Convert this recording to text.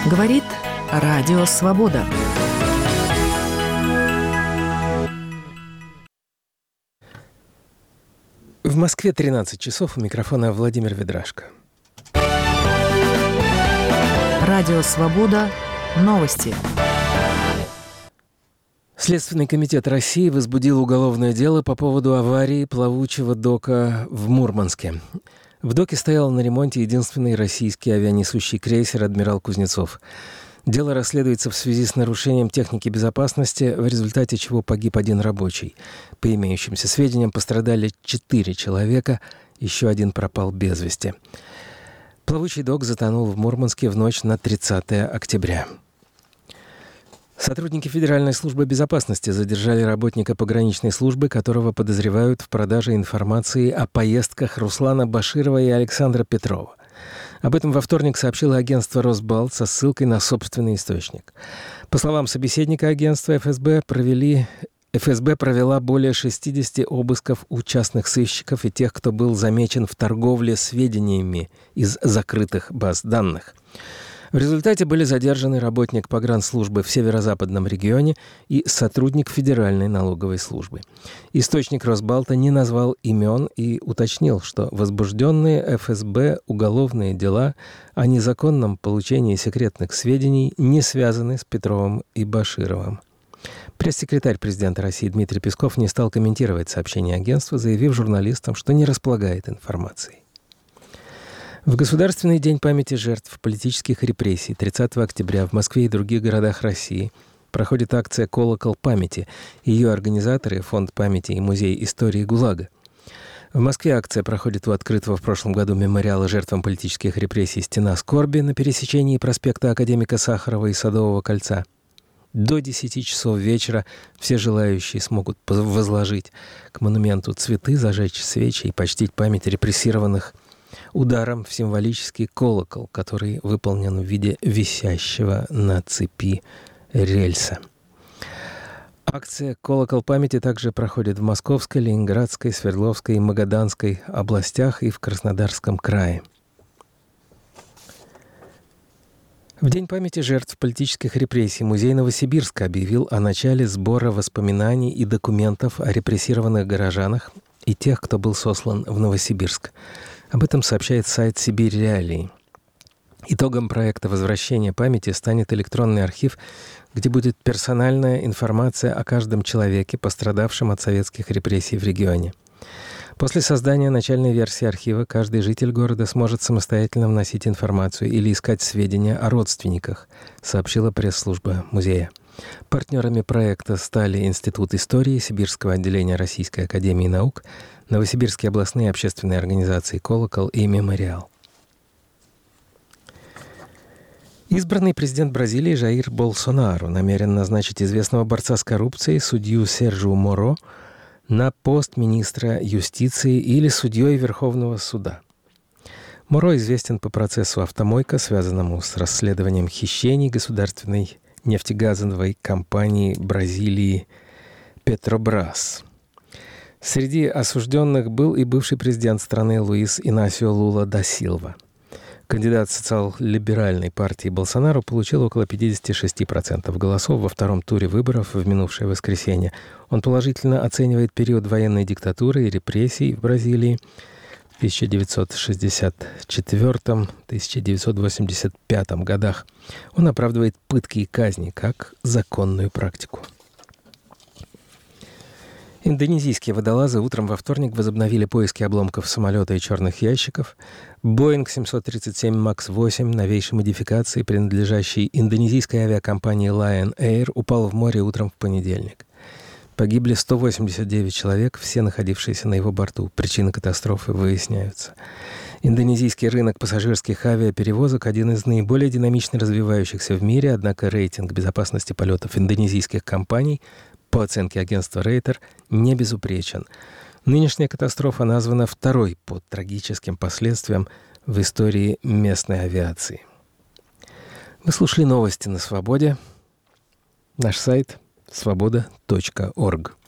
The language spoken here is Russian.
Говорит Радио Свобода. В Москве 13 часов. У микрофона Владимир Ведрашко. Радио Свобода. Новости. Следственный комитет России возбудил уголовное дело по поводу аварии плавучего дока в Мурманске. В доке стоял на ремонте единственный российский авианесущий крейсер «Адмирал Кузнецов». Дело расследуется в связи с нарушением техники безопасности, в результате чего погиб один рабочий. По имеющимся сведениям, пострадали 4 человека, еще один пропал без вести. Плавучий док затонул в Мурманске в ночь на 30 октября. Сотрудники Федеральной службы безопасности задержали работника пограничной службы, которого подозревают в продаже информации о поездках Руслана Баширова и Александра Петрова. Об этом во вторник сообщило агентство «Росбалт» со ссылкой на собственный источник. По словам собеседника агентства, ФСБ провела более 60 обысков у частных сыщиков и тех, кто был замечен в торговле сведениями из закрытых баз данных. В результате были задержаны работник погранслужбы в северо-западном регионе и сотрудник Федеральной налоговой службы. Источник Росбалта не назвал имен и уточнил, что возбужденные ФСБ уголовные дела о незаконном получении секретных сведений не связаны с Петровым и Башировым. Пресс-секретарь президента России Дмитрий Песков не стал комментировать сообщение агентства, заявив журналистам, что не располагает информацией. В Государственный день памяти жертв политических репрессий 30 октября в Москве и других городах России проходит акция «Колокол памяти». Ее организаторы — Фонд памяти и Музей истории ГУЛАГа. В Москве акция проходит у открытого в прошлом году мемориала жертвам политических репрессий «Стена скорби» на пересечении проспекта Академика Сахарова и Садового кольца. До 10 часов вечера все желающие смогут возложить к монументу цветы, зажечь свечи и почтить память репрессированных ударом в символический колокол, который выполнен в виде висящего на цепи рельса. Акция «Колокол памяти» также проходит в Московской, Ленинградской, Свердловской и Магаданской областях и в Краснодарском крае. В День памяти жертв политических репрессий Музей Новосибирска объявил о начале сбора воспоминаний и документов о репрессированных горожанах и тех, кто был сослан в Новосибирск. Об этом сообщает сайт «Сибирь Реалии». Итогом проекта возвращения памяти станет электронный архив, где будет персональная информация о каждом человеке, пострадавшем от советских репрессий в регионе. После создания начальной версии архива каждый житель города сможет самостоятельно вносить информацию или искать сведения о родственниках, сообщила пресс-служба музея. Партнерами проекта стали Институт истории Сибирского отделения Российской академии наук, Новосибирские областные общественные организации «Колокол» и «Мемориал». Избранный президент Бразилии Жаир Болсонару намерен назначить известного борца с коррупцией судью Сержио Моро на пост министра юстиции или судьей Верховного суда. Моро известен по процессу «Автомойка», связанному с расследованием хищений государственной нефтегазовой компании Бразилии «Петробрас». Среди осужденных был и бывший президент страны Луис Инасио Лула да Силва. Кандидат социал-либеральной партии Болсонару получил около 56% голосов во втором туре выборов в минувшее воскресенье. Он положительно оценивает период военной диктатуры и репрессий в Бразилии в 1964-1985 годах. Он оправдывает пытки и казни как законную практику. Индонезийские водолазы утром во вторник возобновили поиски обломков самолета и черных ящиков. Боинг 737 МАКС-8 новейшей модификации, принадлежащий индонезийской авиакомпании Lion Air, упал в море утром в понедельник. Погибли 189 человек, все находившиеся на его борту. Причины катастрофы выясняются. Индонезийский рынок пассажирских авиаперевозок – один из наиболее динамично развивающихся в мире, однако рейтинг безопасности полетов индонезийских компаний, по оценке агентства Рейтер, не безупречен. Нынешняя катастрофа названа второй по трагическим последствиям в истории местной авиации. Вы слушали новости на Свободе. Наш сайт – svoboda.org.